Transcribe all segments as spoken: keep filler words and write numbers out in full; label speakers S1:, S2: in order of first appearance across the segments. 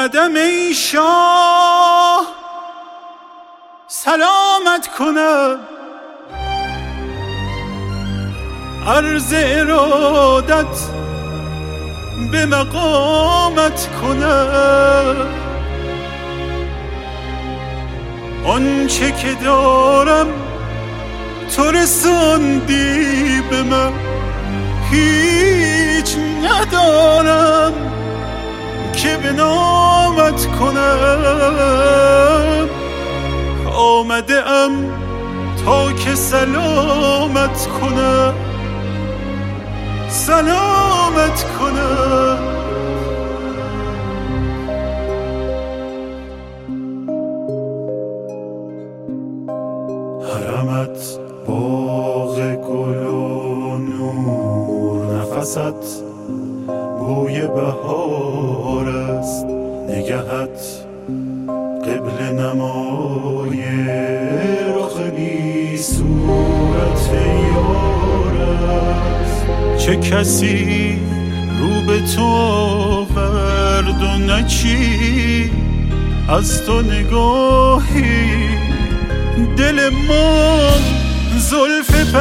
S1: آمدم ای شاه سلامت کنم، عرض ارادت به مقامت کنم. آنچه که دارم تو رساندی به من، هیچ ندارم که به نامت کنم. آمده ام تا که سلامت کنم، سلامت کنم. حرمت باغ گل و نور، نفست بوی بهار است، نگهت قبل نمای رخ بی صورت یار است. چه کسی رو به تو آورد و نچی از تو نگاهی، دل ما زلف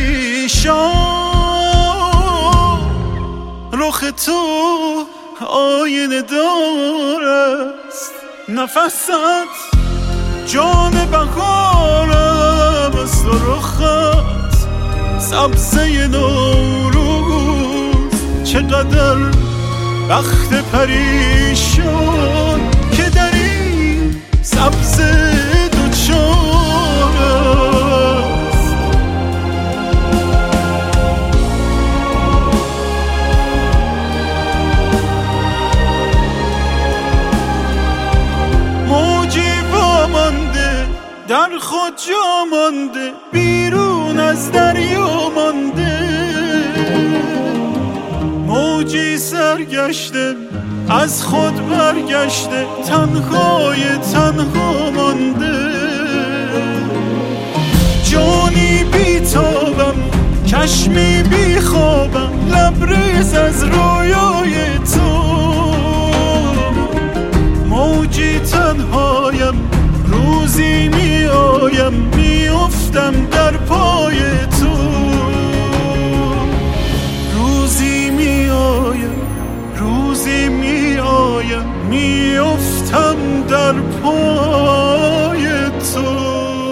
S1: پریشان، رخ تو آینه دار است. نفست جام بهارم است و رخت سبزه نوروز. چقدر بخت پریشان که در این سبزه دوچار است. موجی وامانده در خود جا مانده، بیرون از دریا مانده. موجی سرگشته از خود برگشته، تنهای تنها مانده. جانی بیتابم چشمی بیخوابم، لبریز از رویای تو. موجی تنهایم روزی می آیم، می افتم در پای تو. روزی می آیم روزی می آیم، می افتم در پای تو.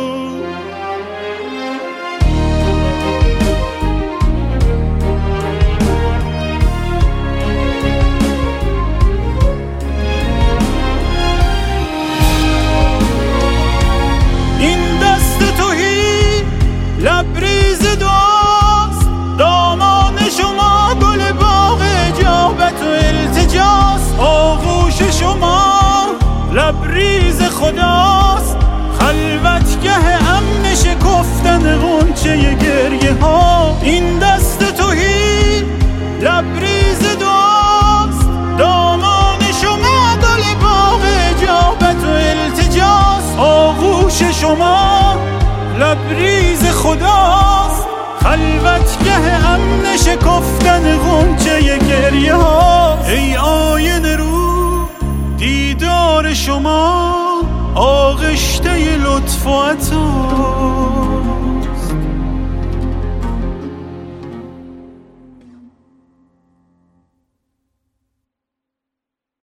S1: این دست تویی لبریز دعاست، دامان شما گل باغ اجابت و التجاست. آغوش شما لبریز خداست، خلوتگه امن شکفتن غنچه گریه ها. این دست تویی لبریز دعاست، دامان شما گل باغ اجابت و التجاست. آغوش شما لبریز خداست، خلوتگه امن شکفتن غنچه گریه ها. ای آینه رو دیدار شما، آغشته لطف و عطا.